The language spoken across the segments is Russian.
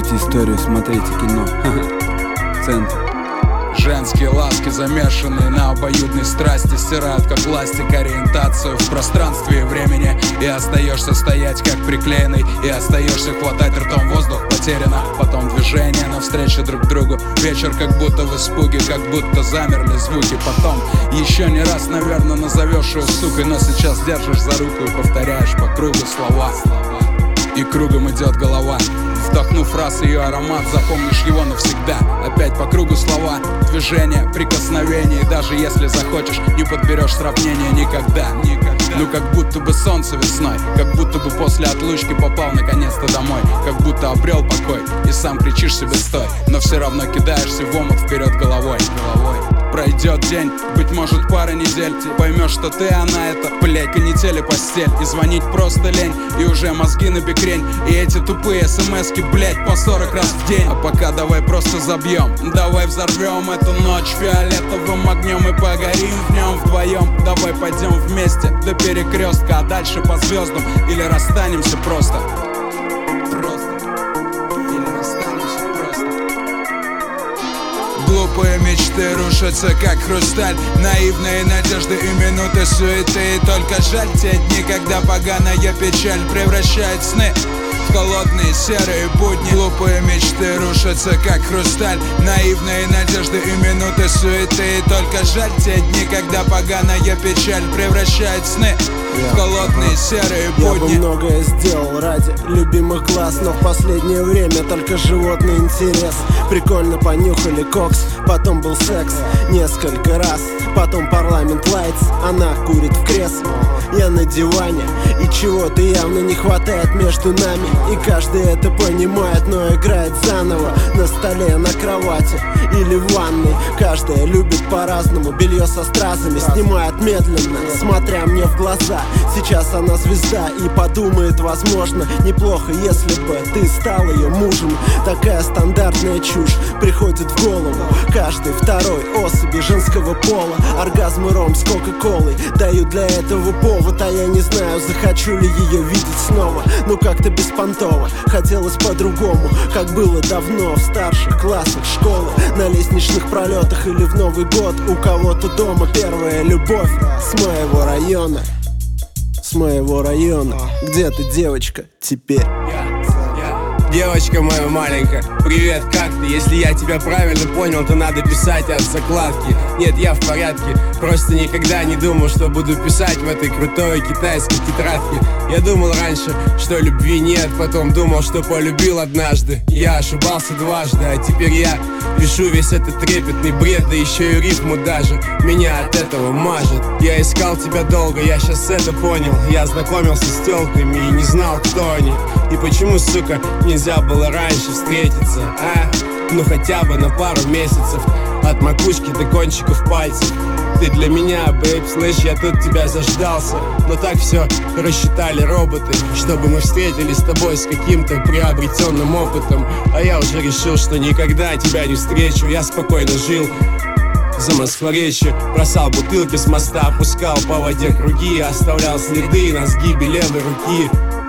Ищите историю, смотрите кино. Центр. Женские ласки, замешанные на обоюдной страсти, стирают как пластик ориентацию в пространстве и времени. И остаешься стоять как приклеенный, и остаешься хватать ртом воздух потеряно. Потом движение навстречу друг другу. Вечер как будто в испуге, как будто замерли звуки. Потом еще не раз, наверное, назовешь ее сукой, но сейчас держишь за руку и повторяешь по кругу слова. И кругом идет голова. Вдохнув раз ее аромат, запомнишь его навсегда. Опять по кругу слова, движения, прикосновения. И даже если захочешь, не подберешь сравнения никогда. Ну как будто бы солнце весной, как будто бы после отлучки попал наконец-то домой, как будто обрел покой и сам кричишь себе стой, но все равно кидаешься в омут вперед головой. Пройдет день, быть может пара недель, поймешь, что ты, она это, блядь, канитель и постель. И звонить просто лень, и уже мозги на бекрень. И эти тупые смски, блядь, по 40 раз в день. А пока давай просто забьем, давай взорвем эту ночь фиолетовым огнем и погорим в нем вдвоем. Давай пойдем вместе до перекрестка, а дальше по звездам. Или расстанемся просто. Глупые мечты рушатся как хрусталь, наивные надежды и минуты суеты. И только жаль те дни, когда поганая печаль превращает сны в холодные серые будни. Глупые мечты рушатся как хрусталь, наивные надежды и минуты суеты. И только жаль те дни, когда поганая печаль превращает сны в холодные серые будни. Я бы многое сделал ради любимых глаз, но в последнее время только животный интерес. Прикольно понюхали кокс, потом был секс несколько раз, потом парламент лайтс, она курит в кресле, я на диване, и чего-то явно не хватает между нами. И каждый это понимает, но играет заново на столе, на кровати или в ванной. Каждая любит по-разному, белье со стразами снимает медленно, смотря мне в глаза. Сейчас она звезда и подумает, возможно, неплохо, если бы ты стал ее мужем. Такая стандартная чушь приходит в голову каждой второй особи женского пола. Оргазм и ром с кока-колой дают для этого повод, а я не знаю, захочу ли ее видеть снова. Ну как-то беспонтово, хотелось по-другому, как было давно в старших классах школы, на лестничных пролетах или в Новый год у кого-то дома. Первая любовь с моего района. С моего района. Где ты, девочка, теперь? Девочка моя маленькая, привет, как ты? Если я тебя правильно понял, то надо писать от закладки. Нет, я в порядке, просто никогда не думал, что буду писать в этой крутой китайской тетрадке. Я думал раньше, что любви нет, потом думал, что полюбил однажды. Я ошибался дважды, а теперь я пишу весь этот трепетный бред, да еще и рифму даже. Меня от этого мажет. Я искал тебя долго, я сейчас это понял. Я знакомился с тёлками и не знал, кто они. И почему, сука, нельзя было раньше встретиться, а? Ну хотя бы на пару месяцев, от макушки до кончиков пальцев. Ты для меня, бэйб, слышь, я тут тебя заждался. Но так все рассчитали роботы, чтобы мы встретились с тобой с каким-то приобретенным опытом. А я уже решил, что никогда тебя не встречу. Я спокойно жил за Москворечье, бросал бутылки с моста, опускал по воде круги, оставлял следы на сгибе левой руки.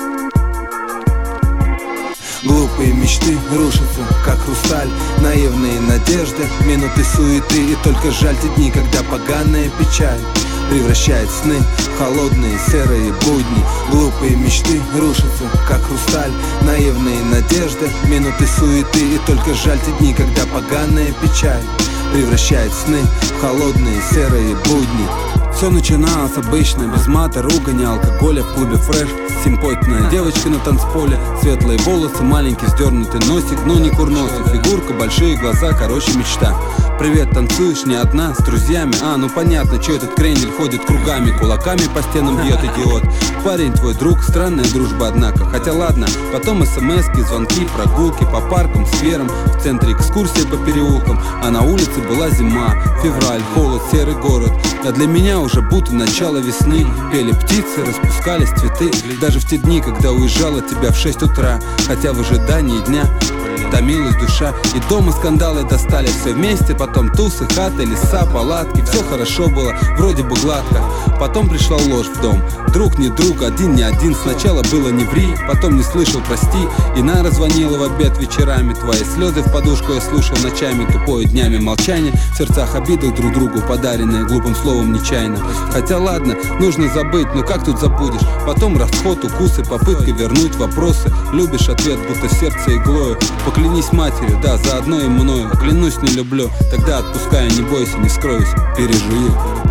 Глупые мечты рушатся, как хрусталь, наивные надежды, минуты суеты. И только жаль те дни, когда поганая печаль превращает сны в холодные серые будни. Глупые мечты рушатся, как хрусталь, наивные надежды, минуты суеты. И только жаль те дни, когда поганая печаль превращает сны в холодные серые будни. Все начиналось обычно, без мата, ругани, алкоголя в клубе фреш. Симпотная девочка на танцполе, светлые волосы, маленький сдернутый носик, но не курносый, фигурка, большие глаза, короче мечта. Привет, танцуешь не одна, с друзьями? Ну понятно, чё этот крендель ходит кругами, кулаками по стенам бьет, идиот. Парень твой друг, странная дружба, однако. Хотя ладно, потом смски, звонки, прогулки по паркам, скверам, в центре экскурсия по переулкам. А на улице была зима, февраль, холод, серый город. А для меня уже будто начало весны. Пели птицы, распускались цветы. Даже в те дни, когда уезжал от тебя в 6 утра. Хотя в ожидании дня томилась душа. И дома скандалы достали все вместе. Потом тусы, хаты, леса, палатки. Все хорошо было, вроде бы гладко. Потом пришла ложь в дом. Друг не друг, один не один. Сначала было не ври, потом не слышал прости. И Нара звонила в обед вечерами. Твои слезы в подушку я слушал ночами. Тупое днями молчание. В сердцах обиды друг другу, подаренные глупым словом нечаянно. Хотя ладно, нужно забыть, но как тут забудешь? Потом расход, укусы, попытка вернуть вопросы. Любишь ответ, будто сердце иглою. Поклянись матерью, да, заодно и мною. Клянусь, не люблю, тогда отпускай, не бойся, не скроюсь, пережую.